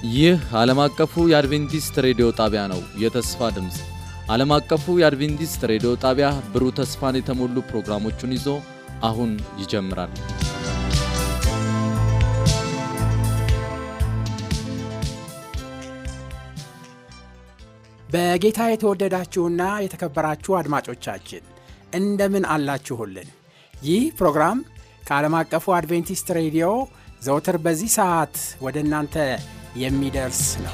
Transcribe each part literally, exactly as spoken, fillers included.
ይህ ዓለም አቀፉ የአድቬንቲስት ሬዲዮ ጣቢያ ነው። የተስፋ ድምጽ ዓለም አቀፉ የአድቬንቲስት ሬዲዮ ጣቢያ ብሩህ ተስፋን የተሞሉ ፕሮግራሞችን ይዞ አሁን ይጀምራል። በጌታ የተወደዳችሁና የተከበራችሁ አድማጮቻችን እንደምን አላችሁልን? ይህ ፕሮግራም ከዓለም አቀፉ አድቬንቲስት ሬዲዮ ዘወትር በዚህ ሰዓት ወደ እናንተ የሚደርስ ነው።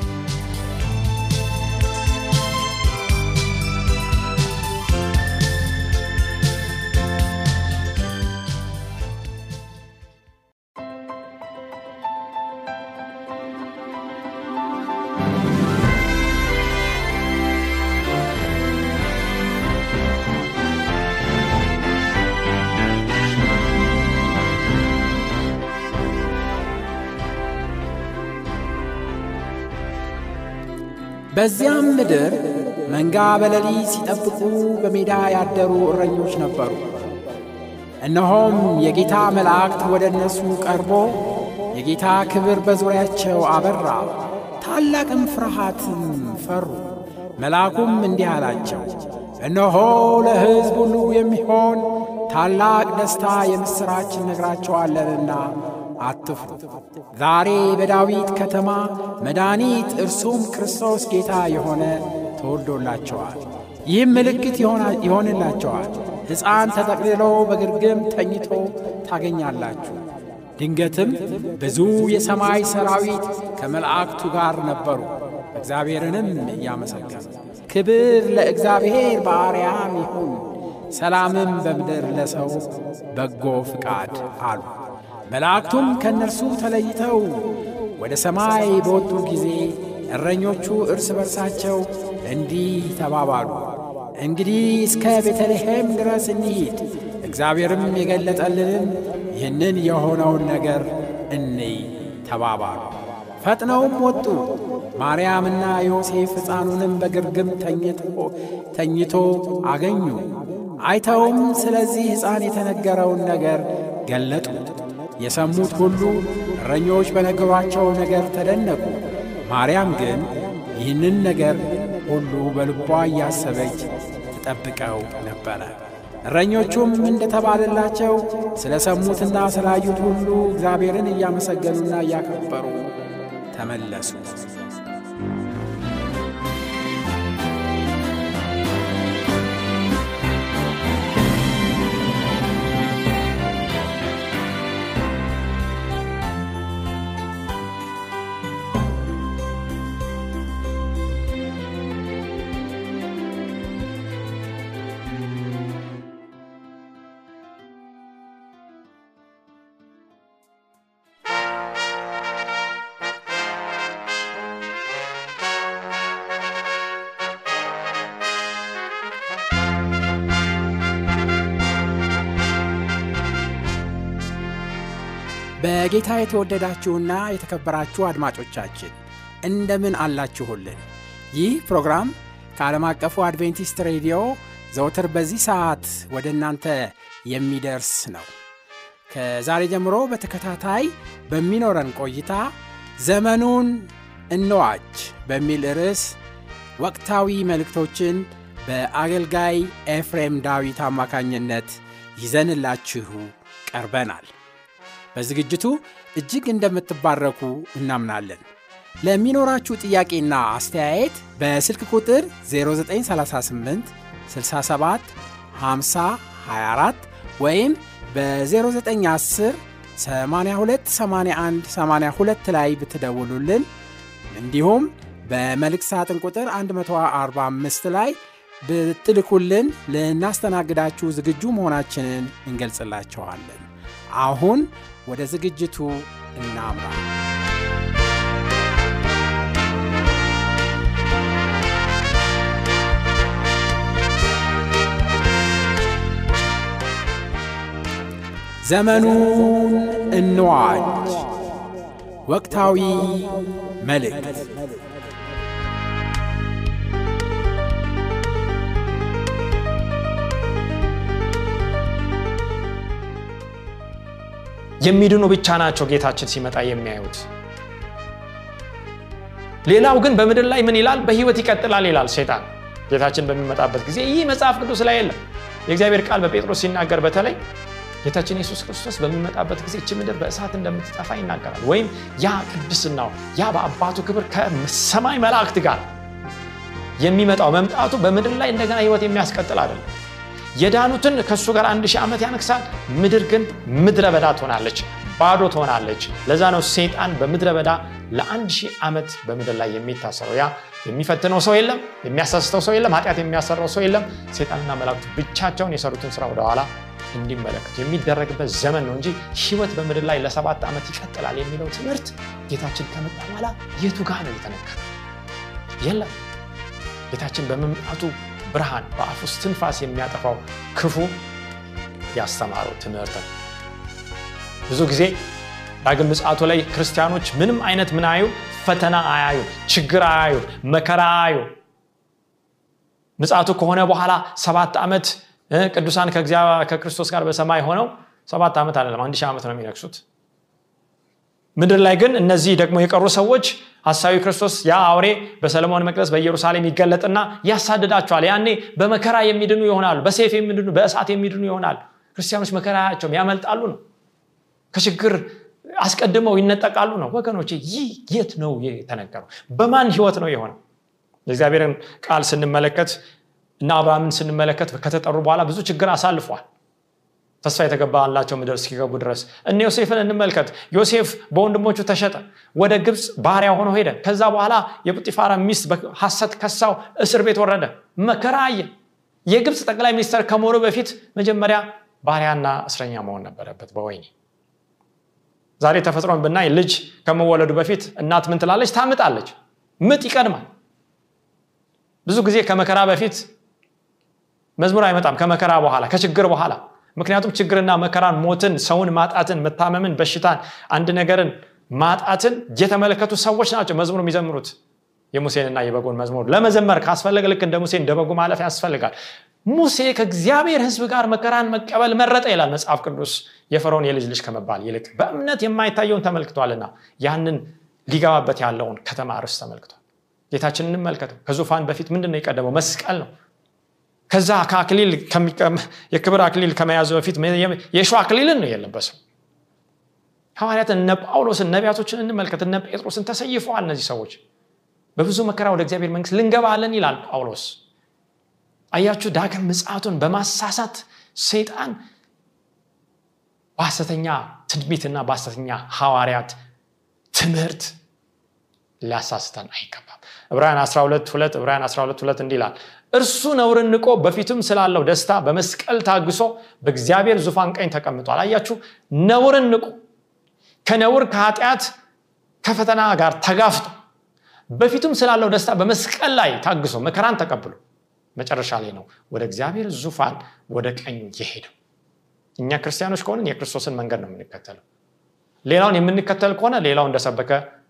በዚያም ምድር መንጋ በሌሊት ሲጠብቁ በሜዳ ያደሩ እረኞች ነበሩ። እነሆም የጌታ መልአክ ወደ እነሱ ቀርቦ የጌታ ክብር በዙሪያቸው አበራ፣ ታላቅም ፍርሃትም ፈሩ። መልአኩም እንዲህ አላቸው፣ እነሆ ለሕዝብ ሁሉ የሚሆን ታላቅ ደስታ የምሥራች እነግራችኋለንና አትፍሩ። ዛሬ በዳዊት ከተማ መድኃኒት እርሱም ክርስቶስ ጌታ የሆነ ተወልዶላቸዋል። ይህም ምልክት ይሆንላቸዋል፣ ሕፃን ተጠቅልሎ በግርግም ተኝቶ ታገኛላችሁ። ድንገትም ብዙ የሰማይ ሰራዊት ከመላእክቱ ጋር ነበሩ፣ እግዚአብሔርንም እያመሰገኑ ክብር ለእግዚአብሔር በአርያም ይሁን፣ ሰላምም በምድር ለሰው በጎ ፍቃድ አሉ። መላእክቱም ከነርሱ ተለይተው ወደ ሰማይ በወጡ ጊዜ እረኞቹ እርስ በርሳቸው እንዲህ ተባባሉ፣ እንግዲህ እስከ ቤተልሔም ድረስ እንሂድ፣ እግዚአብሔርም የገለጠልንን ይህንን የሆነውን ነገር እንይ ተባባሉ። ፈጥነውም ወጡ። ማርያምና ዮሴፍ ሕፃኑንም በግርግም ተኝቶ አገኙ። አይተውም ስለዚህ ሕፃን የተነገረውን ነገር ገለጡ። የሰሙት ሁሉ እረኞች በነገሯቸው ነገር ተደነቁ። ማርያም ግን ይህንን ነገር ሁሉ በልቧ እያሰበች ተጠብቀው ነበረ። እረኞቹም እንደተባለላቸው ስለ ሰሙትና ስላዩት ሁሉ እግዚአብሔርን እያመሰገኑና እያከበሩ ተመለሱ። በጌታ የተወደዳችሁና የተከበራችሁ አድማጮቻችን እንደምን አላችሁልን? ይህ ፕሮግራም ከዓለም አቀፉ አድቬንቲስት ሬዲዮ ዘወትር በዚህ ሰዓት ወደ እናንተ የሚደርስ ነው። ከዛሬ ጀምሮ በተከታታይ በሚኖረን ቆይታ ዘመኑን እንዋጅ በሚል ርዕስ ወቅታዊ መልእክቶችን በአገልጋይ ኤፍሬም ዳዊት አማካኝነት ይዘንላችሁ ቀርበናል። በዝግጅቱ እጅግ እንደምትባረኩ እናምናለን። ለሚኖራችሁ ጥያቄና አስተያየት በስልክ ቁጥር ዜሮ ዘጠኝ ሰላሳ ስምንት ስልሳ ሰባት ሃምሳ ሃያ አራት ወይም በ0910 82 81 82 ላይ ብትደውሉልን፣ እንዲሁም በመልእክት ሳጥን ቁጥር መቶ አርባ አምስት ላይ ብትልኩልን ልናስተናግዳችሁ ዝግጁ መሆናችንን እንገልጽላችኋለን። አሁን ወደ ዝግጅቱ እናምራ። ዘመኑን እንዋጅ ወቅታዊ መልእክት። የሚድኑ ብቻ ናቸው ጌታችን ሲመጣ የሚያዩት። ሌላው ግን በምድር ላይ ምን ይላል? በህይወት ይቀጥላል ይላል ሰይጣን ጌታችን በሚመጣበት ጊዜ። ይህ መጽሐፍ ቅዱስ ላይ የለም። የእግዚአብሔር ቃል በጴጥሮስ ሲናገር በተለይ ጌታችን ኢየሱስ ክርስቶስ በሚመጣበት ጊዜ እቺ ምድር በእሳት እንደምትጠፋ ይናገራል። ወይም ያ ቅድስናው ያ በአባቱ ክብር ከሰማይ መላእክት ጋር የሚመጣው መምጣቱ በምድር ላይ እንደገና ህይወት የሚያስቀጥል አይደለም። የዳኑትን ከሱ ጋር አንድ ሺህ ዓመት ያነክሳል። ምድር ግን ምድረ በዳ ትሆናለች፣ ባዶ ትሆናለች። ለዛ ነው ሰይጣን በምድረ በዳ ለአንድ ሺህ ዓመት በምድር ላይ የሚታሰረው። ያ የሚፈትነው ሰው የለም፣ የሚያሳስተው ሰው የለም፣ ኃጢአት የሚያሰራው ሰው የለም። ሰይጣንና መላእክት ብቻቸውን የሰሩትን ስራ ወደ ኋላ እንዲመለከቱ የሚደረግበት ዘመን ነው እንጂ ህይወት በምድር ላይ ለሰባት ዓመት ይቀጥላል የሚለው ትምህርት ጌታችን ከመጣ በኋላ የቱ ጋር ነው የተነገረው? የለም። ጌታችን በመምጣቱ ብርሃን በአፉ ውስጥ ትንፋስ የሚያጠፋው ክፉ ያስተማረው ትምህርት ነው። ብዙ ጊዜ ዳግም ምጽአቱ ላይ ክርስቲያኖች ምንም አይነት ምን አዩ? ፈተና አያዩ፣ ችግር አያዩ፣ መከራ አያዩ። ምጽአቱ ከሆነ በኋላ ሰባት ዓመት ቅዱሳን ከእግዚአብሔር ከክርስቶስ ጋር በሰማይ ሆነው ሰባት ዓመት አይደለም አንድ ሺህ ዓመት ነው የሚነክሱት። ምድር ላይ ግን እነዚህ ደግሞ የቀሩ ሰዎች ሐሳዊ ክርስቶስ ያ አውሬ በሰለሞን መቅደስ በኢየሩሳሌም ይገለጥና ያሳድዳቸዋል። ያኔ በመከራ የሚድኑ ይሆናሉ፣ በሰይፍ የሚድኑ፣ በእሳት የሚድኑ ይሆናሉ። ክርስቲያኖች መከራቸውም ያመልጣሉ ነው፣ ከችግር አስቀድመው ይነጠቃሉ ነው። ወገኖቼ ይህ የት ነው የተነገረው? በማን ህይወት ነው የሆነው? የእግዚአብሔርን ቃል ስንመለከት እና አብርሃምን ስንመለከት ከተጠሩ በኋላ ብዙ ችግር አሳልፈዋል፣ ተስፋ የተገባላቸው ምድር እስኪገቡ ድረስ። እነ ዮሴፍን እንመልከት። ዮሴፍ በወንድሞቹ ተሸጠ፣ ወደ ግብጽ ባሪያ ሆኖ ሄደ። ከዛ በኋላ የጲጢፋራ ሚስት በሐሰት ከሳው፣ እስር ቤት ወረደ፣ መከራ አየ። የግብጽ ጠቅላይ ሚኒስትር ከመሆኑ በፊት መጀመሪያ ባሪያና እስረኛ መሆን ነበረበት በወህኒ። ዛሬ ተፈጥሮን ብናይ ልጅ ከመወለዱ በፊት እናት ምን ትላለች? ታምጣለች። ምጥ ይቀድማል። ብዙ ጊዜ ከመከራ በፊት መዝሙር አይመጣም፣ ከመከራ በኋላ፣ ከችግር በኋላ። ምክንያቱም ችግርና መከራን፣ ሞትን፣ ሰውን ማጣትን፣ መታመምን፣ በሽታን፣ አንድ ነገርን ማጣትን የተመለከቱ ሰዎች ናቸው መዝሙር የሚዘምሩት። የሙሴንና የበጉን መዝሙር ለመዘመር ካስፈለገ ልክ እንደ ሙሴ እንደ በጉ ማለፍ ያስፈልጋል። ሙሴ ከእግዚአብሔር ሕዝብ ጋር መከራን መቀበል መረጠ ይላል መጽሐፍ ቅዱስ። የፈርዖን የልጅ ልጅ ከመባል ይልቅ በእምነት የማይታየውን ተመልክቷልና ያንን ሊገባበት ያለውን ከተማ ርስት ተመልክቷል። ጌታችንን እንመልከተው። ከዙፋን በፊት ምንድነው የቀደመው? መስቀል ነው። ከዛ ከአክሊል ከሚቀም የክብር አክሊል ከመያዙ በፊት የሾህ አክሊልን ነው የለበሰው። ሐዋርያትን እነ ጳውሎስን ነቢያቶችን እንመልከት። እነ ጴጥሮስን ተሰይፈዋል። እነዚህ ሰዎች በብዙ መከራ ወደ እግዚአብሔር መንግስት ልንገባለን ይላል ጳውሎስ። አያችሁ፣ ዳግም ምጽአቱን በማሳሳት ሰይጣን በሐሰተኛ ትንቢትና በሐሰተኛ ሐዋርያት ትምህርት ሊያሳስተን አይገባም። ዕብራውያን አስራ ሁለት ሁለት ዕብራውያን አስራ ሁለት ሁለት እንዲህ ይላል፣ እርሱ ነውርን ንቆ በፊቱም ስላለው ደስታ በመስቀል ታግሶ በእግዚአብሔር ዙፋን ቀኝ ተቀምጧል። አያችሁ፣ ነውርን ንቆ ከነውር ከኃጢአት ከፈተና ጋር ተጋፍጦ በፊቱም ስላለው ደስታ በመስቀል ላይ ታግሶ መከራን ተቀብሎ መጨረሻ ላይ ነው ወደ እግዚአብሔር ዙፋን ወደ ቀኙ የሄደው። እኛ ክርስቲያኖች ከሆነን የክርስቶስን መንገድ ነው የምንከተለው። ሌላውን የምንከተል ከሆነ ሌላው እንደሰበከ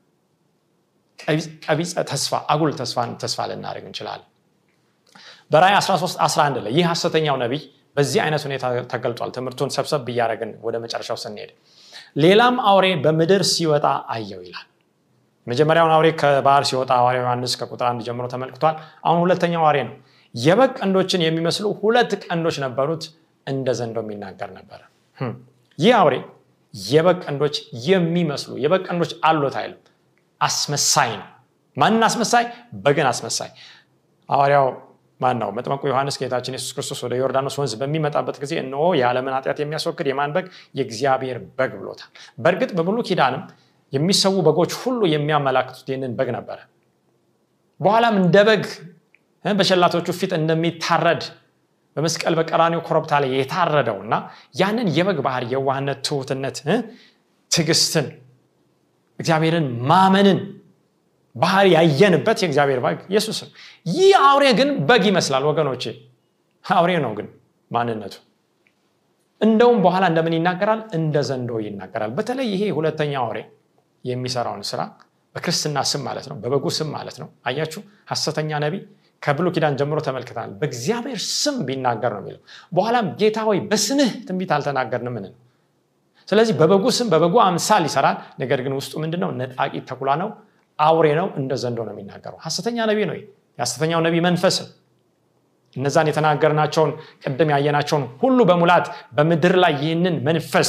ቀቢጸ ተስፋ አጉል ተስፋን ተስፋ ልናደርግ እንችላለን። በራእይ አስራ ሶስት አስራ አንድ ላይ ይህ ሐሰተኛው ነብይ በዚህ አይነት ሁኔታ ተገልጧል። ትምህርቱን ሰብሰብ በያረግን ወደ መጨረሻው ስንሄድ ሌላም አውሬ በምድር ሲወጣ አየው ይላል። መጀመሪያው አውሬ ከባህር ሲወጣ ሐዋርያው ዮሐንስ ከቁጥር አንድ ጀምሮ ተመልክቷል። አሁን ሁለተኛው አውሬ ነው። የበግ ቀንዶችን የሚመስሉ ሁለት ቀንዶች ነበሩት፣ እንደ ዘንዶም ይናገር ነበር። ይህ አውሬ የበግ ቀንዶች የሚመስሉ የበግ ቀንዶች አሉት አይልም፣ አስመሳይ ነው። ማንን አስመሳይ? በግን አስመሳይ። ሐዋርያው ማን ነው? መጥምቁ ዮሐንስ ጌታችን ኢየሱስ ክርስቶስ ወደ ዮርዳኖስ ወንዝ በሚመጣበት ጊዜ እነሆ የዓለምን ኃጢአት የሚያስወግድ የማን በግ? የእግዚአብሔር በግ ብሎታል። በእርግጥ በብሉይ ኪዳንም የሚሰዉ በጎች ሁሉ የሚያመላክቱት ይህንን በግ ነበር። በኋላም እንደ በግ በሸላቶቹ ፊት እንደሚታረድ በመስቀል በቀራንዮ ኮረብታ ላይ የታረደውና ያንን የበግ ባህር የዋህነት፣ ትሁትነት፣ ትዕግስትን፣ እግዚአብሔርን ማመንን ባህር ያየንበት የእግዚአብሔር በግ ኢየሱስ ነው። ይህ አውሬ ግን በግ ይመስላል ወገኖቼ፣ አውሬ ነው ግን ማንነቱ እንደውም በኋላ እንደምን ይናገራል? እንደ ዘንዶ ይናገራል። በተለይ ይሄ ሁለተኛው አውሬ የሚሰራውን ስራ በክርስትና ስም ማለት ነው፣ በበጉ ስም ማለት ነው። አያችሁ፣ ሐሰተኛ ነብይ ከብሉይ ኪዳን ጀምሮ ተመልክተናል። በእግዚአብሔር ስም ቢናገር ነው የሚለው። በኋላም ጌታ ሆይ በስምህ ትንቢት አልተናገርንም ምን ነው። ስለዚህ በበጉ ስም በበጉ አምሳል ይሰራል። ነገር ግን ውስጡ ምንድነው? ነጣቂ ተኩላ ነው፣ አውሬ ነው እንደ ዘንዶ ነው የሚናገረው ሐሰተኛ ነብይ ነው የሐሰተኛው ነብይ መንፈስ እነዛን የተናገርናቸውን ቀደም ያየናቸውን ሁሉ በሙላት በመድር ላይ ይህንን መንፈስ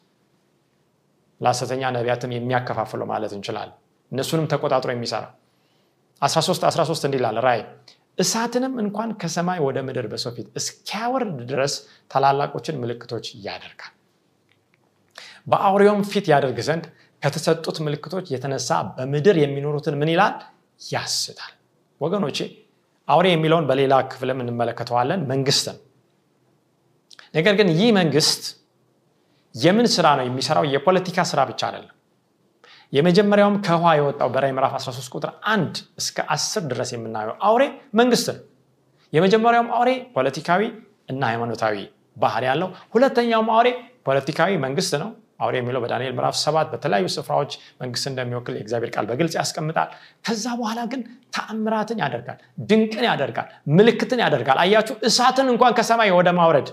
ለሐሰተኛ ነቢያትም የሚያከፋፍለው ማለት እንችላለን እነሱንም ተቆጣጥሮ የሚሰራ አስራ ሶስት አስራ ሶስት እንዲላል ራይ እሳትንም እንኳን ከሰማይ ወደ ምድር በሶፊት እስኪያወርድ ድረስ ታላላቆችን ምልክቶች ያደርጋል በአውሬውም ፊት ያደርግ ዘንድ ከተሰጡት ምልክቶች የተነሳ በምድር የሚኖሩትን ምን ይላል ያስታል ወገኖቼ አውሬ የሚለውን በሌላ ክፍልም እንመለከተዋለን መንግስት ነገር ግን ይህ መንግስት የምን ስራ ነው የሚሰራው የፖለቲካ ስራ ብቻ አይደለም የመጀመሪያውም ከውሃ የወጣው በራዕይ ምዕራፍ አስራ ሶስት ቁጥር አንድ እስከ አስር ድረስ የምናየው አውሬ መንግስት ነው የመጀመሪያውም አውሬ ፖለቲካዊ እና ሃይማኖታዊ ባህሪ ያለው ሁለተኛውም አውሬ ፖለቲካዊ መንግስት ነው አውሬ የሚለው በዳንኤል ምዕራፍ ሰባት በተለያዩ ስፍራዎች መንግስት እንደሚወክል የእግዚአብሔር ቃል በግልጽ ያስቀምጣል ከዛ በኋላ ግን ተአምራትን ያደርጋል ድንቅን ያደርጋል ምልክትን ያደርጋል አያችሁ እሳትን እንኳን ከሰማይ ወደ ማውረድ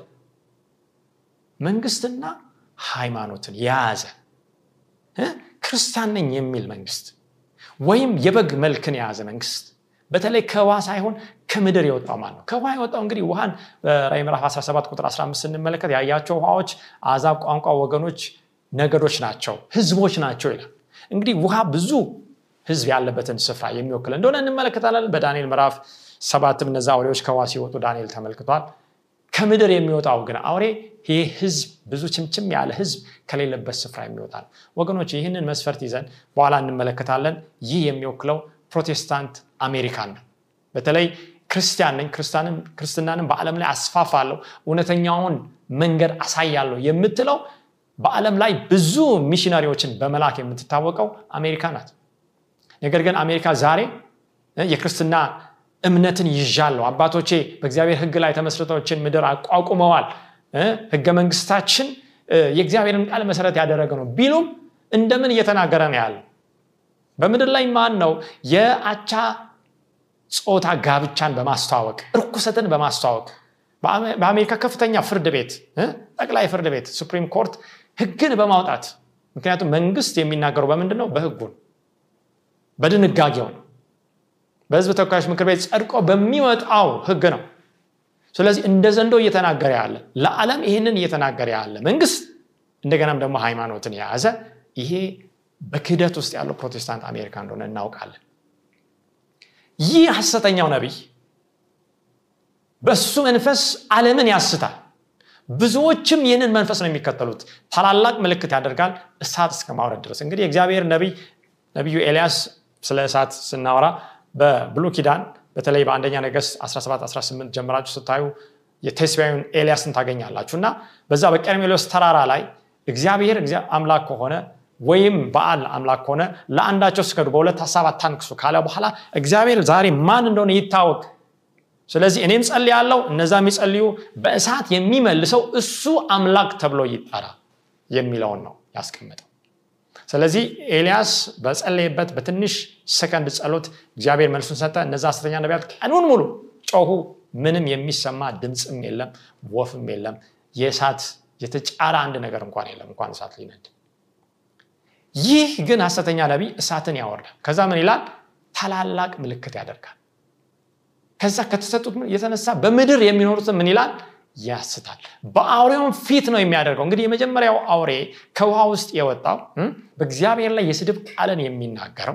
መንግስትና ሃይማኖትን ያዘ ክርስቲያን ነኝ የሚል መንግስት ወይም የበግ መልክን ያዘ መንግስት በተለይ ከውሃ ሳይሆን ከምድር የወጣው ማለት ነው ከውሃ የወጣው እንግዲህ ውሃን በራዕይ ምዕራፍ አስራ ሰባት ቁጥር አስራ አምስት ስንመለከት ያያቸው ውሃዎች አሕዛብ ቋንቋ ወገኖች ነገዶች ናቸው ህዝቦች ናቸው ይላል እንግዲህ ውሃ ብዙ ህዝብ ያለበትን ስፍራ የሚወክል እንደሆነ እንመለከታለን በዳንኤል ምዕራፍ ሰባትም እነዛ አውሬዎች ከውሃ ሲወጡ ዳንኤል ተመልክቷል ከምድር የሚወጣው ግን አውሬ ይሄ ህዝብ ብዙ ችምችም ያለ ህዝብ ከሌለበት ስፍራ የሚወጣ ነው ወገኖች ይህንን መስፈርት ይዘን በኋላ እንመለከታለን ይህ የሚወክለው ፕሮቴስታንት አሜሪካን ነው በተለይ ክርስቲያን ነኝ ክርስቲያንን ክርስትናንን በአለም ላይ አስፋፋለሁ እውነተኛውን መንገድ አሳያለሁ የምትለው በአለም ላይ ብዙ ሚሽነሪዎችን በመላክ የምትታወቀው አሜሪካ ናት ነገር ግን አሜሪካ ዛሬ የክርስትና እምነትን ይዣለው አባቶቼ በእግዚአብሔር ህግ ላይ ተመስርተውችን ምድር አቋቁመዋል ህገ መንግስታችን የእግዚአብሔርን ቃል መሰረት ያደረገ ነው ቢሉም እንደምን እየተናገረ ነው ያለው በምድር ላይ ማን ነው የአቻ ጾታ ጋብቻን በማስተዋወቅ ርኩሰትን በማስተዋወቅ በአሜሪካ ከፍተኛ ፍርድ ቤት ጠቅላይ ፍርድ ቤት ሱፕሪም ኮርት ህግን በማውጣት ምክንያቱም መንግስት የሚናገረው በምንድነው በህጉ በድንጋጌው በህዝብ ተወካዮች ምክር ቤት ጸድቆ በሚወጣው ህግ ነው ስለዚህ እንደዘንዶ እየተናገረ ያለ ለዓለም ይሄንን እየተናገረ ያለ መንግስት እንደገናም ደግሞ ሃይማኖትን ያዘ ይሄ በክህደት ውስጥ ያለው ፕሮቴስታንት አሜሪካ እንደሆነ እናውቃለን ይህ ሐሰተኛው ነብይ በሱ መንፈስ ዓለምን ያስታል ብዙዎችም ይህንን መንፈስ ነው የሚከተሉት ታላላቅ ምልክት ያደርጋል እሳት እስከ ማውረድ ድረስ እንግዲህ እግዚአብሔር ነብይ ነብዩ ኤልያስ ስለ እሳት ስናወራ በብሉይ ኪዳን በተለይ በአንደኛ ነገሥት አስራ ሰባት አስራ ስምንት ጀምራችሁ ስታዩ የቴስቢያውን ኤልያስን ታገኛላችሁና በዛ በቀርሜሎስ ተራራ ላይ እግዚአብሔር እግዚአብሔር አምላክ ከሆነ ወይም በአል አምላክ ሆነ ለአንዳቸው ስገዱ በሁለት ሐሳብ አታንክሱ ካለ በኋላ እግዚአብሔር ዛሬ ማን እንደሆነ ይታወቅ ስለዚህ እኔም ጸልያለሁ እነዛም ይጸልዩ በእሳት የሚመልሰው እሱ አምላክ ተብሎ ይጣራ የሚለውን ነው ያስቀመጠው ስለዚህ ኤልያስ በጸለየበት በትንሽ ሰከንድ ጸሎት እግዚአብሔር መልሱን ሰጠ እነዛ ሐሰተኛ ነቢያት ቀኑን ሙሉ ጮሁ ምንም የሚሰማ ድምጽም የለም ወፍም የለም የእሳት የተጫረ አንድ ነገር እንኳን የለም እንኳን እሳት ሊነድ ይህ ግን ሐሰተኛ ነብይ እሳትን ያወርዳል ከዛ ምን ይላል ታላላቅ ምልክት ያደርጋል ከዛ ከተሰጡት የተነሳ በምድር የሚኖሩት ምን ይላል ያስታል በአውሬው ፊት ነው የሚያደርገው እንግዲህ የመጀመሪያው አውሬ ከውሃ ውስጥ የወጣው በእግዚአብሔር ላይ የስድብ ቃልን የሚናገረው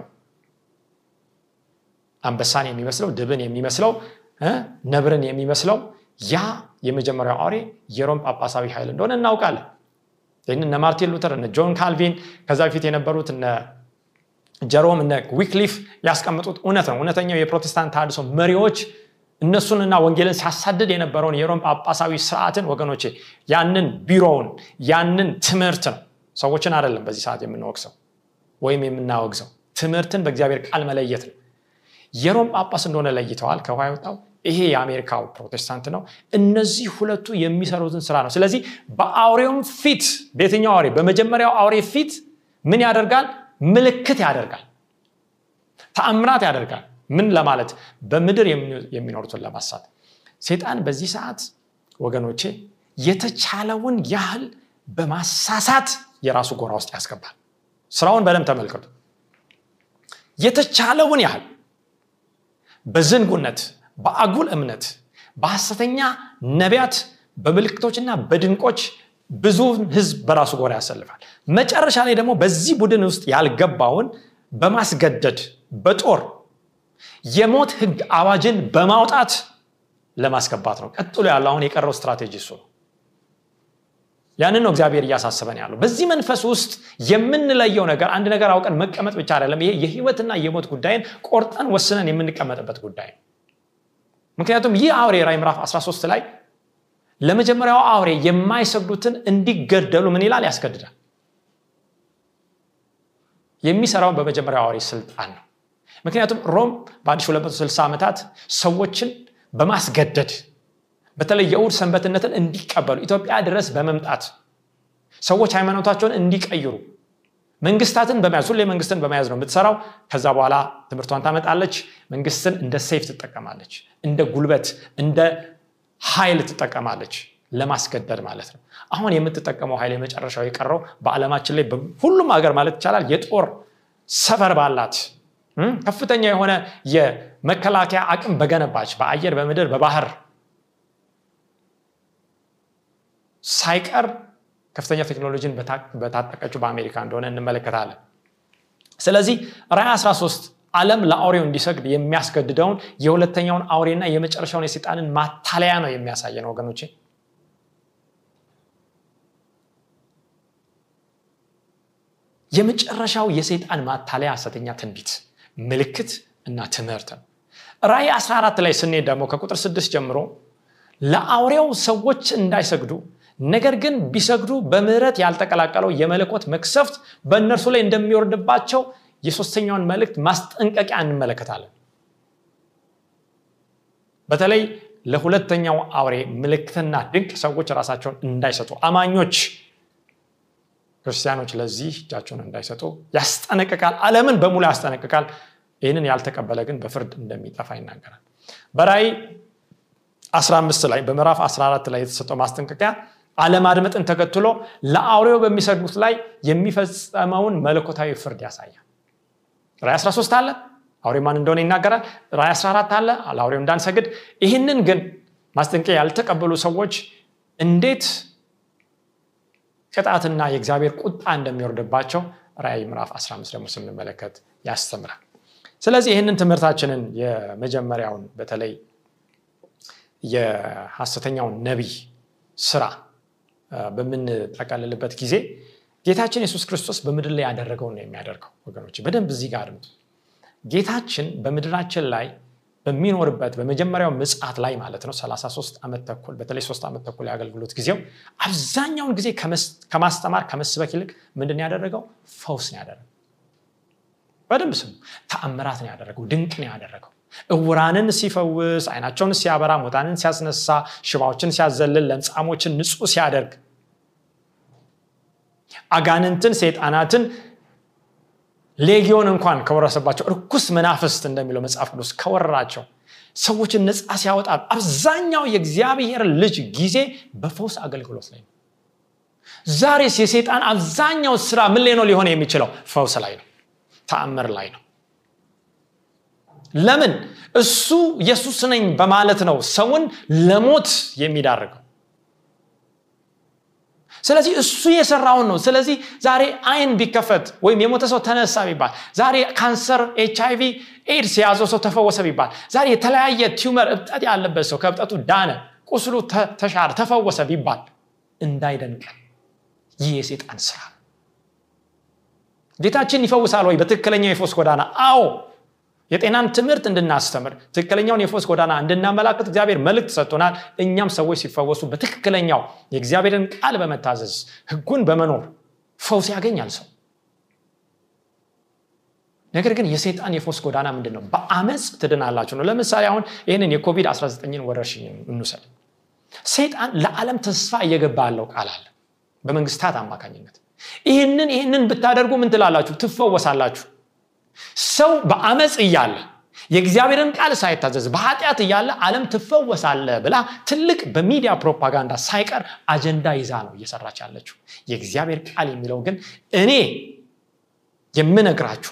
አንበሳን የሚመስለው ድብን የሚመስለው ነብርን የሚመስለው ያ የመጀመሪያው አውሬ የሮም ጳጳሳዊ ኃይል እንደሆነ እናውቃለን እነ ማርቲን ሉተር እነ ጆን ካልቪን ከዛ በፊት የነበሩት እነ ጀሮም እነ ዊክሊፍ ያስቀመጡት እውነት ነው እውነተኛው የፕሮቴስታንት ታድሶ መሪዎች እነሱንና ወንጌልን ሲያሳድድ የነበረውን የሮም ጳጳሳዊ ስርዓትን ወገኖቼ ያንን ቢሮውን ያንን ትምህርት ነው ሰዎችን አይደለም በዚህ ሰዓት የምንወቅሰው ወይም የምናወግዘው ትምህርትን በእግዚአብሔር ቃል መለየት ነው የሮም ጳጳስ እንደሆነ ለይተዋል ከውሃ የወጣው ይሄ የአሜሪካው ፕሮቴስታንት ነው እነዚህ ሁለቱ የሚሰሩትን ስራ ነው ስለዚህ በአውሬውም ፊት በየትኛው አውሬ በመጀመሪያው አውሬ ፊት ምን ያደርጋል ምልክት ያደርጋል ተአምራት ያደርጋል ምን ለማለት በምድር የሚኖሩትን ለማሳት ሰይጣን በዚህ ሰዓት ወገኖቼ የተቻለውን ያህል በማሳሳት የራሱ ጎራ ውስጥ ያስገባል ስራውን በደም ተመልከቱ የተቻለውን ያህል በዝንጉነት በአጉል እምነት በሐሰተኛ ነቢያት በምልክቶችና በድንቆች ብዙ ህዝብ በራሱ ጎራ ያሰልፋል። መጨረሻ ላይ ደግሞ በዚህ ቡድን ውስጥ ያልገባውን በማስገደድ በጦር የሞት ህግ አዋጅን በማውጣት ለማስገባት ነው። ቀጥሎ ያለው አሁን የቀረው ስትራቴጂ እሱ ነው። ያንን ነው እግዚአብሔር እያሳሰበን ያለው። በዚህ መንፈስ ውስጥ የምንለየው ነገር አንድ ነገር አውቀን መቀመጥ ብቻ አይደለም። ይሄ የህይወትና የሞት ጉዳይን ቆርጠን ወስነን የምንቀመጥበት ጉዳይ ነው። ምክንያቱም ይህ አውሬ ራዕይ ምዕራፍ አስራ ሶስት ላይ ለመጀመሪያው አውሬ የማይሰግዱትን እንዲገደሉ ምን ይላል? ያስገድዳል። የሚሰራው በመጀመሪያው አውሬ ስልጣን ነው። ምክንያቱም ሮም በአዲስ ሁለት መቶ ስልሳ ዓመታት ሰዎችን በማስገደድ በተለይ የእሁድ ሰንበትነትን እንዲቀበሉ ኢትዮጵያ ድረስ በመምጣት ሰዎች ሃይማኖታቸውን እንዲቀይሩ መንግስታትን በመያዝ ሁሌ መንግስትን በመያዝ ነው የምትሰራው። ከዛ በኋላ ትምህርቷን ታመጣለች። መንግስትን እንደ ሰይፍ ትጠቀማለች፣ እንደ ጉልበት እንደ ኃይል ትጠቀማለች ለማስገደድ ማለት ነው። አሁን የምትጠቀመው ኃይል የመጨረሻው የቀረው በአለማችን ላይ ሁሉም ሀገር ማለት ይቻላል የጦር ሰፈር ባላት ከፍተኛ የሆነ የመከላከያ አቅም በገነባች በአየር በምድር በባህር ሳይቀር ከፍተኛ ቴክኖሎጂን በታጠቀችው በአሜሪካ እንደሆነ እንመለከታለን። ስለዚህ ራዕይ አስራ ሶስት ዓለም ለአውሬው እንዲሰግድ የሚያስገድደውን የሁለተኛውን አውሬና የመጨረሻውን የሰይጣንን ማታለያ ነው የሚያሳየን ወገኖቼ። የመጨረሻው የሰይጣን ማታለያ ሐሰተኛ ትንቢት ምልክት እና ትምህርት ነው። ራዕይ አስራ አራት ላይ ስንሄድ ደግሞ ከቁጥር ስድስት ጀምሮ ለአውሬው ሰዎች እንዳይሰግዱ ነገር ግን ቢሰግዱ በምህረት ያልተቀላቀለው የመለኮት መክሰፍት በእነርሱ ላይ እንደሚወርድባቸው የሶስተኛውን መልእክት ማስጠንቀቂያ እንመለከታለን። በተለይ ለሁለተኛው አውሬ ምልክትና ድንቅ ሰዎች ራሳቸውን እንዳይሰጡ አማኞች ክርስቲያኖች ለዚህ እጃቸውን እንዳይሰጡ ያስጠነቅቃል። ዓለምን በሙሉ ያስጠነቅቃል። ይህንን ያልተቀበለ ግን በፍርድ እንደሚጠፋ ይናገራል። በራዕይ አስራ አምስት ላይ በምዕራፍ አስራ አራት ላይ የተሰጠው ማስጠንቀቂያ አለማድመጥን ተከትሎ ለአውሬው በሚሰግዱት ላይ የሚፈጸመውን መለኮታዊ ፍርድ ያሳያል። ራዕይ አስራ ሶስት አለ አውሬው ማን እንደሆነ ይናገራል። ራዕይ አስራ አራት አለ አውሬው እንዳንሰግድ። ይህንን ግን ማስጠንቀቂያ ያልተቀበሉ ሰዎች እንዴት ቅጣትና የእግዚአብሔር ቁጣ እንደሚወርድባቸው ራዕይ ምዕራፍ አስራ አምስት ደግሞ ስንመለከት ያስተምራል። ስለዚህ ይህንን ትምህርታችንን የመጀመሪያውን በተለይ የሐሰተኛውን ነብይ ስራ በመንጠቀልልበት ጊዜ ጌታችን ኢየሱስ ክርስቶስ በምድር ላይ ያደረገው ነው የሚያደርገው። ወገኖች በደንብ እዚህ ጋር አድምጡ። ጌታችን በምድራችን ላይ በሚኖርበት በመጀመሪያው ምጽአት ላይ ማለት ነው ሰላሳ ሶስት ዓመት ተኩል በተለይ ሶስት ዓመት ተኩል ያገልግሎት ጊዜው አብዛኛውን ጊዜ ከማስተማር ከመስበክ ይልቅ ምንድን ያደረገው? ፈውስ ነው ያደረገው። በደንብ ስሙ። ተአምራት ነው ያደረገው፣ ድንቅ ነው ያደረገው። እውራንን ሲፈውስ፣ አይናቸውን ሲያበራ፣ ሞታንን ሲያስነሳ፣ ሽባዎችን ሲያዘልል፣ ለምጻሞችን ንጹህ ሲያደርግ፣ አጋንንትን ሰይጣናትን ሌጊዮን እንኳን ከወረሰባቸው ርኩስ መናፍስት እንደሚለው መጽሐፍ ቅዱስ ከወረራቸው ሰዎችን ነፃ ሲያወጣ አብዛኛው የእግዚአብሔር ልጅ ጊዜ በፈውስ አገልግሎት ላይ ነው። ዛሬስ የሰይጣን አብዛኛው ስራ ምን ላይ ነው ሊሆን የሚችለው? ፈውስ ላይ ነው፣ ተአምር ላይ ነው። ለምን? እሱ ኢየሱስ ነኝ በማለት ነው ሰውን ለሞት የሚዳርገው። ስለዚህ እሱ የሰራው ነው። ስለዚህ ዛሬ አይን ቢከፈት ወይም የሞተ ሰው ተነሳ ቢባል፣ ዛሬ ካንሰር፣ ኤች አይ ቪ ኤድስ የያዘው ሰው ተፈወሰ ቢባል፣ ዛሬ የተለያየ ቲዩመር እብጠት ያለበት ሰው ከእብጠቱ ዳነ፣ ቁስሉ ተሻረ፣ ተፈወሰ ቢባል እንዳይደንቅ ይህ የሰይጣን ስራ። ጌታችን ይፈውሳል ወይ? በትክክለኛው የፈውስ ጎዳና አዎ። የጤናን ትምህርት እንድናስተምር ትክክለኛውን የፈውስ ጎዳና እንድናመላክት እግዚአብሔር መልእክት ሰጥቶናል። እኛም ሰዎች ሲፈወሱ በትክክለኛው የእግዚአብሔርን ቃል በመታዘዝ ሕጉን በመኖር ፈውስ ያገኛል ሰው። ነገር ግን የሰይጣን የፈውስ ጎዳና ምንድነው? በአመጽ ትድናላችሁ ነው። ለምሳሌ አሁን ይሄንን የኮቪድ አስራ ዘጠኝን ወረርሽኝ እንውሰድ። ሰይጣን ለዓለም ተስፋ እየገባ ያለው ቃል አለ በመንግስታት አማካኝነት። ይሄንን ይሄንን ብታደርጉ ምን ትላላችሁ? ትፈወሳላችሁ። ሰው በአመጽ እያለ የእግዚአብሔርን ቃል ሳይታዘዝ በኃጢአት እያለ ዓለም ትፈወሳለ ብላ ትልቅ በሚዲያ ፕሮፓጋንዳ ሳይቀር አጀንዳ ይዛ ነው እየሰራች ያለችው። የእግዚአብሔር ቃል የሚለው ግን እኔ የምነግራችሁ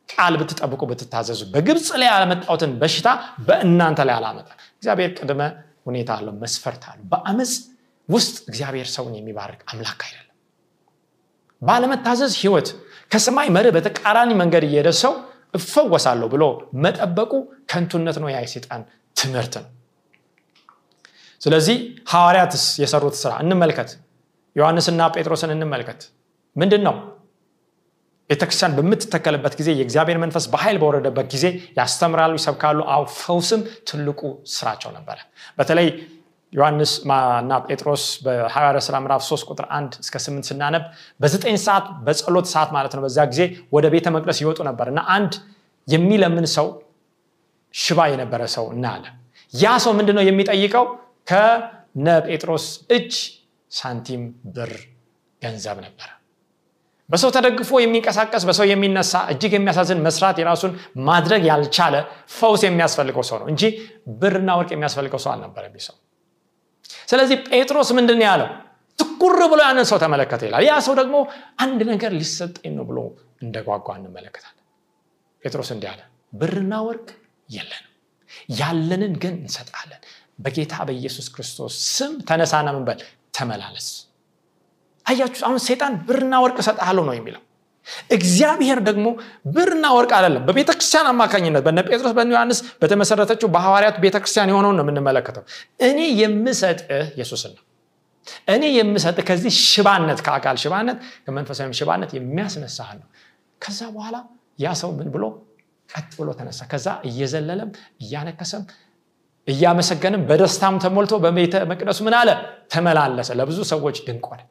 ቃል ብትጠብቁ ብትታዘዙ በግብጽ ላይ ያመጣሁትን በሽታ በእናንተ ላይ አላመጣ። እግዚአብሔር ቅድመ ሁኔታ አለው፣ መስፈርት አለው። በአመጽ ውስጥ እግዚአብሔር ሰውን የሚባርክ አምላክ አይደለም። ባለመታዘዝ ህይወት ከሰማይ መርህ በተቃራኒ መንገድ እየደሰው እፈወሳለሁ ብሎ መጠበቁ ከንቱነት ነው፣ ያ የሰይጣን ትምህርት ነው። ስለዚህ ሐዋርያትስ የሰሩት ስራ እንመልከት። ዮሐንስና ጴጥሮስን እንመልከት። ምንድነው? ቤተክርስቲያን በምትተከለበት ጊዜ የእግዚአብሔር መንፈስ በኃይል በወረደበት ጊዜ ያስተምራሉ፣ ይሰብካሉ። አው ፈውስም ትልቁ ስራቸው ነበር። በተለይ ዮሐንስ እና ጴጥሮስ በሐዋርያት ሥራ ምዕራፍ ሶስት ቁጥር አንድ እስከ ስምንት ስናነብ በዘጠኝ ሰዓት በጸሎት ሰዓት ማለት ነው፣ በዛ ጊዜ ወደ ቤተ መቅደስ ይወጡ ነበርና አንድ የሚለምን ሰው ሽባ የነበረ ሰው እናለ። ያ ሰው ምንድነው የሚጠይቀው? ከነ ጴጥሮስ እጅ ሳንቲም ብር ገንዘብ ነበር። በሰው ተደግፎ የሚንቀሳቀስ በሰው የሚነሳ እጅግ የሚያሳዝን መስራት የራሱን ማድረግ ያልቻለ ፈውስ የሚያስፈልገው ሰው ነው እንጂ ብርና ወርቅ የሚያስፈልገው ሰው አልነበረም ይሰው። ስለዚህ ጴጥሮስ ምንድነው ያለው? ትኩር ብሎ ያንን ሰው ተመለከተ ይላል። ያ ሰው ደግሞ አንድ ነገር ሊሰጠኝ ነው ብሎ እንደጓጓ እንመለከታለን። ጴጥሮስ እንዲህ አለ፣ ብርና ወርቅ የለንም፣ ያለንን ግን እንሰጣለን። በጌታ በኢየሱስ ክርስቶስ ስም ተነሳና ምን በል ተመላለስ። አያችሁ፣ አሁን ሰይጣን ብርና ወርቅ ሰጣለው ነው የሚለው። እግዚአብሔር ደግሞ ብርና ወርቅ አይደለም፣ በቤተክርስቲያን አማካኝነት በነ ጴጥሮስ በነ ዮሐንስ በተመሰረተችው በሐዋርያት ቤተክርስቲያን የሆነው ነው የምንመለከተው። እኔ የምሰጥህ ኢየሱስን ነው። እኔ የምሰጥህ ከዚህ ሽባነት ከአካል ሽባነት ከመንፈሳዊ ሽባነት የሚያስነሳህ ነው። ከዛ በኋላ ያ ሰው ምን ብሎ ቀጥ ብሎ ተነሳ። ከዛ እየዘለለም እያነከሰም እያመሰገንም በደስታም ተሞልቶ በቤተ መቅደሱ ምን አለ? ተመላለሰ። ለብዙ ሰዎች ድንቅ ሆነ።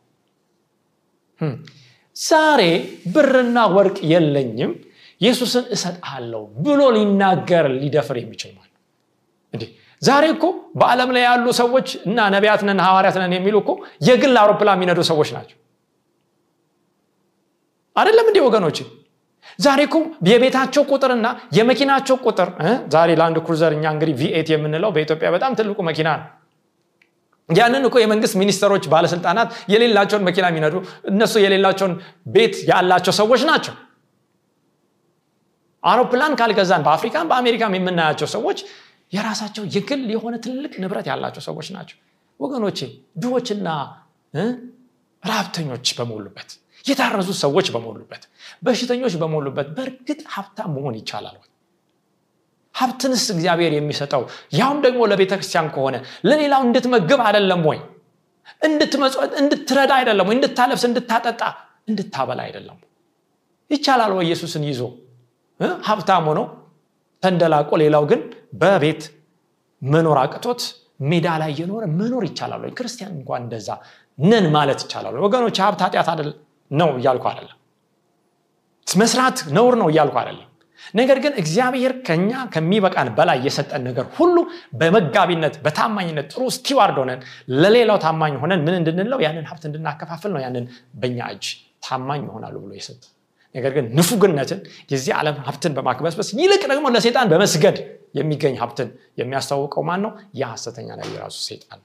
ዛሬ ብርና ወርቅ የለኝም ኢየሱስን እሰጣለሁ ብሎ ሊናገር ሊደፍር የሚችል ማለት እንዴ? ዛሬ እኮ በዓለም ላይ ያሉ ሰዎች እና ነቢያት ነን ሐዋርያት ነን የሚሉ እኮ የግል አውሮፕላን የሚነዱ ሰዎች ናቸው አይደለም እንዴ ወገኖች? ዛሬ እኮ የቤታቸው ቁጥርና የመኪናቸው ቁጥር ዛሬ ላንድ ክሩዘር እኛ እንግዲህ ቪ ኤይት የምንለው በኢትዮጵያ በጣም ትልቁ መኪና ነው። ያንን እኮ የመንግስት ሚኒስተሮች ባለስልጣናት የሌላቸውን መኪና የሚነዱ እነሱ የሌላቸውን ቤት ያላቸው ሰዎች ናቸው። አውሮፕላን ካልገዛን በአፍሪካም በአሜሪካም የምናያቸው ሰዎች የራሳቸው የግል የሆነ ትልቅ ንብረት ያላቸው ሰዎች ናቸው ወገኖቼ። ድሆችና ራብተኞች በመሉበት፣ የታረዙ ሰዎች በመሉበት፣ በሽተኞች በመሉበት በርግጥ ሀብታም መሆን ይቻላል ወይ? ሀብትንስ እግዚአብሔር የሚሰጠው ያውም ደግሞ ለቤተክርስቲያን ከሆነ ለሌላው እንድትመግብ አይደለም ወይ? እንድትመጽወት እንድትረዳ አይደለም ወይ? እንድታለብስ እንድታጠጣ እንድታበላ አይደለም? ይቻላል ወይ? ኢየሱስን ይዞ ሀብታም ሆኖ ተንደላቆ ሌላው ግን በቤት መኖር አቅቶት ሜዳ ላይ እየኖረ መኖር ይቻላል ወይ? ክርስቲያን እንኳን እንደዛ ነን ማለት ይቻላል ወይ? ወገኖች ሀብት ኃጢአት አይደል ነው እያልኩ አይደለም። መስራት ነውር ነው እያልኩ አይደለም። ነገር ግን እግዚአብሔር ከኛ ከሚበቃን በላይ የሰጠን ነገር ሁሉ በመጋቢነት በታማኝነት ጥሩ ስቲዋርድ ሆነን ለሌላው ታማኝ ሆነን ምን እንድንለው ያንን ሀብት እንድናከፋፍል ነው ያንን በእኛ እጅ ታማኝ ይሆናሉ ብሎ የሰጠ። ነገር ግን ንፉግነትን የዚህ ዓለም ሀብትን በማክበስበስ ይልቅ ደግሞ ለሰይጣን በመስገድ የሚገኝ ሀብትን የሚያስተዋውቀው ማን ነው? ያ ሐሰተኛ ነብይ ራሱ ሰይጣን።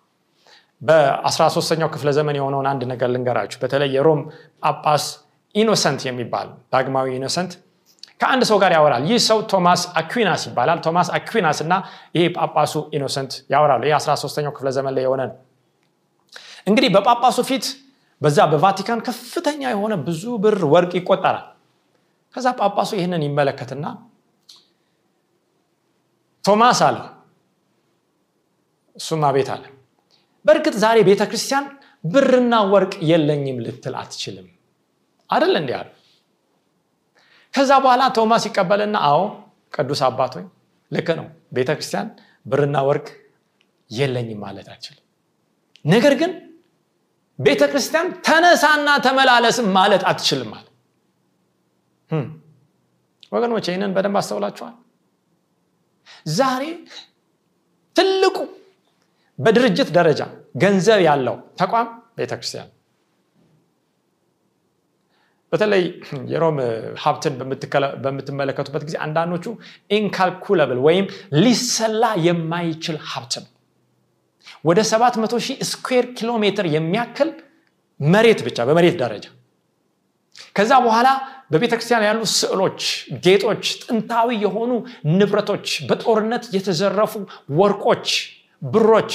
በ13ኛው ክፍለ ዘመን የሆነውን አንድ ነገር ልንገራችሁ። በተለይ የሮም ጳጳስ ኢኖሰንት የሚባል ዳግማዊ ኢኖሰንት ከአንድ ሰው ጋር ያወራል። ይህ ሰው ቶማስ አኩዊናስ ይባላል። ቶማስ አኩዊናስ እና ይሄ ጳጳሱ ኢኖሰንት ያወራሉ። ይሄ አስራ ሶስተኛው ክፍለ ዘመን ላይ የሆነ ነው። እንግዲህ በጳጳሱ ፊት በዛ በቫቲካን ከፍተኛ የሆነ ብዙ ብር ወርቅ ይቆጠራል። ከዛ ጳጳሱ ይሄንን ይመለከትና ቶማስ አለ፣ እሱም አቤት አለ፣ በርግጥ ዛሬ ቤተክርስቲያን ብርና ወርቅ የለኝም ልትል አትችልም አይደል እንዴ አለ። ከዛ በኋላ ቶማስ ይቀበልና አዎ ቅዱስ አባት ሆይ ልክ ነው፣ ቤተክርስቲያን ብርና ወርቅ የለኝም ማለት አትችልም። ነገር ግን ቤተክርስቲያን ተነሳና ተመላለስ ማለት አትችልም ማለት hm ወገኖቼ ይሄንን በደንብ አስተውላችኋል? ዛሬ ትልቁ በድርጅት ደረጃ ገንዘብ ያለው ተቋም ቤተክርስቲያን። በተለይ የሮም ሀብትን በምትመለከቱበት ጊዜ አንዳንዶቹ ኢንካልኩላብል ወይም ሊሰላ የማይችል ሀብት ነው። ወደ ሰባት መቶ ሺህ ስኩዌር ኪሎ ሜትር የሚያክል መሬት ብቻ በመሬት ደረጃ። ከዛ በኋላ በቤተክርስቲያን ያሉ ስዕሎች፣ ጌጦች፣ ጥንታዊ የሆኑ ንብረቶች፣ በጦርነት የተዘረፉ ወርቆች፣ ብሮች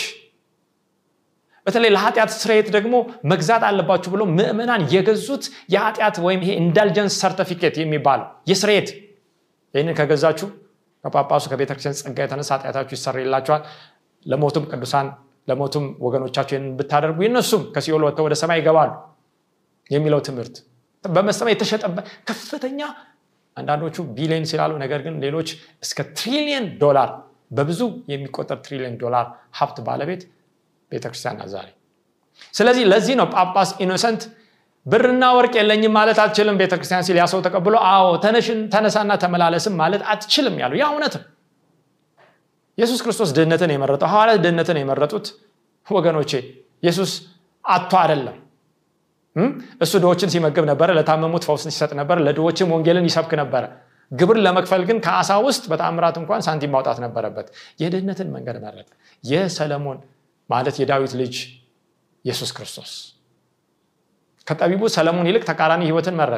በተለይ ለኃጢአት ስርየት ደግሞ መግዛት አለባችሁ ብሎ ምእመናን የገዙት የኃጢአት ወይም ይሄ ኢንዳልጀንስ ሰርቲፊኬት የሚባለው የስርየት ይሄንን ከገዛችሁ ከጳጳሱ ከቤተክርስቲያን ጸጋ የተነሳ ኃጢአታችሁ ይሰረይላችኋል ለሞቱም ቅዱሳን ለሞቱም ወገኖቻችሁ ይሄንን ብታደርጉ ይነሱም ከሲኦል ወጥተው ወደ ሰማይ ይገባሉ የሚለው ትምህርት በመሰማ የተሸጠበት ከፍተኛ አንዳንዶቹ ቢሊየን ሲላሉ ነገር ግን ሌሎች እስከ ትሪሊየን ዶላር በብዙ የሚቆጠር ትሪሊየን ዶላር ሀብት ባለቤት ቤተክርስቲያን ዛሬ ስለዚህ ለዚህ ነው ጳጳስ ኢኖሰንት ብርና ወርቅ የለኝም ማለት አትችልም ቤተክርስቲያን ሲል ያሰው ተቀብሎ አዎ ተነሽን ተነሳና ተመላለስም ማለት አትችልም ያለው ያ እውነት ኢየሱስ ክርስቶስ ድህነትን የመረጠው ሐዋርያት ድህነትን የመረጡት ወገኖቼ ኢየሱስ አጥቶ አይደለም እሱ ድሆችን ሲመግብ ነበር ለታመሙት ፈውስን ሲሰጥ ነበር ለድሆችም ወንጌልን ይሰብክ ነበር ግብር ለመክፈል ግን ከአሳ ውስጥ በታምራት እንኳን ሳንቲም ማውጣት ነበረበት የድህነትን መንገድ መረጠ የሰለሞን ማለት የዳዊት ልጅ ኢየሱስ ክርስቶስ ከጠቢቡ ሰለሞን ይልቅ ተቃራኒ ህይወትን መረጠ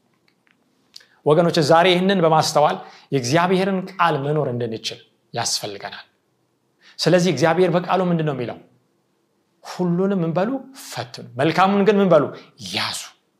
ወገኖች ዛሬ ይህንን በማስተዋል የእግዚአብሔርን ቃል መኖር እንድንችል ያስፈልገናል ስለዚህ እግዚአብሔር በቃሉ ምንድነው የሚለው ሁሉንም እንበሉ ፈትኑ መልካሙን ግን ምንበሉ ያዙ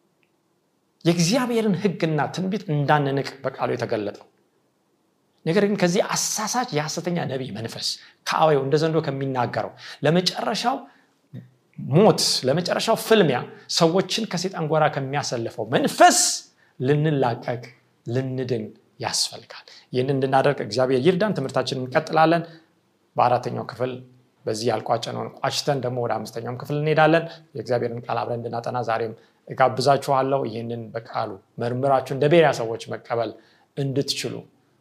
የእግዚአብሔርን ህግና ትንቢት እንዳንንቅ በቃሉ የተገለጠው ነገር ግን ከዚህ አሳሳች የሐሰተኛ ነብይ መንፈስ ከአወዩ እንደዘንዶ ከሚናገረው ለመጨረሻው ሞት ለመጨረሻው ፍልሚያ ሰዎችን ከሰይጣን ጎራ ከሚያሰልፈው መንፈስ ልንላቀቅ ልንድን ያስፈልጋል ይህንን እንድናደርግ እግዚአብሔር ይርዳን ትምህርታችንን እንቀጥላለን በአራተኛው ክፍል በዚህ ያልቋጨነውን ቋጭተን ደግሞ ወደ አምስተኛው ክፍል እንሄዳለን የእግዚአብሔርን ቃል አብረን እንድናጠና ዛሬም እጋብዛችኋለሁ ይህንን በቃሉ መርምራችሁ እንደ ቤሪያ ሰዎች መቀበል እንድትችሉ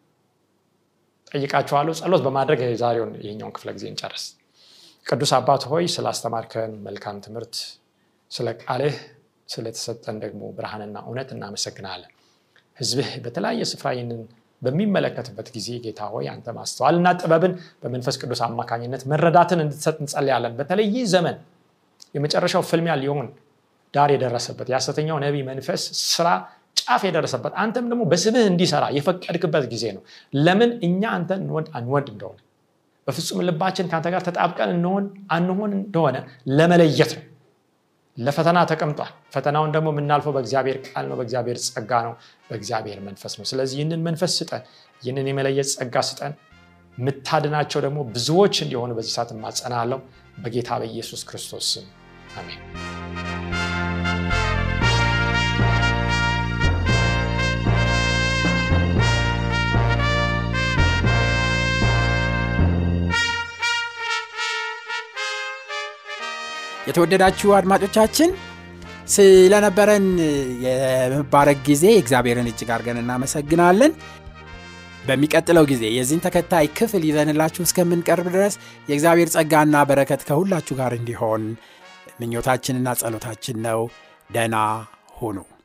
ጠይቃችኋለሁ ጸሎት በማድረግ የዛሬውን ይሄኛውን ክፍለ ጊዜ እንጨርስ ቅዱስ አባት ሆይ ስላስተማርከን መልካም ትምህርት ስለ ቃልህ ስለተሰጠን ደግሞ ብርሃንና እውነት እናመሰግናለን ህዝብህ በተለያየ ስፍራ ይህንን በሚመለከትበት ጊዜ ጌታ ሆይ አንተ ማስተዋልና ጥበብን በመንፈስ ቅዱስ አማካኝነት መረዳትን እንድትሰጥ እንጸልያለን በተለይ ዘመን የመጨረሻው ፍልሚያ ሊሆን ዳር የደረሰበት የሐሰተኛው ነብይ መንፈስ ስራ ጫፍ የደረሰበት አንተም ደግሞ በስምህ እንዲሰራ የፈቀድክበት ጊዜ ነው ለምን እኛ አንተን እንወድ አንወድ እንደሆነ በፍጹም ልባችን ካንተ ጋር ተጣብቀን እንሆን አንሆን እንደሆነ ለመለየት ነው ለፈተና ተቀምጧል ፈተናውን ደግሞ ምናልፈው በእግዚአብሔር ቃል ነው በእግዚአብሔር ጸጋ ነው በእግዚአብሔር መንፈስ ነው ስለዚህ ይህንን መንፈስ ስጠን ይህንን የመለየት ጸጋ ስጠን ምታድናቸው ደግሞ ብዙዎች እንዲሆኑ በዚህ ሰዓት ማጸናለሁ በጌታ በኢየሱስ ክርስቶስ ስም አሜን የተወደዳችሁ አድማጮቻችን ስለነበረን የመባረክ ጊዜ እግዚአብሔርን እጅግ አድርገን እናመሰግናለን በሚቀጥለው ጊዜ የዚህን ተከታይ ክፍል ይዘንላችሁ እስከምንቀርብ ድረስ የእግዚአብሔር ጸጋና በረከት ከሁላችሁ ጋር እንዲሆን ምኞታችንና ጸሎታችን ነው ደህና ሁኑ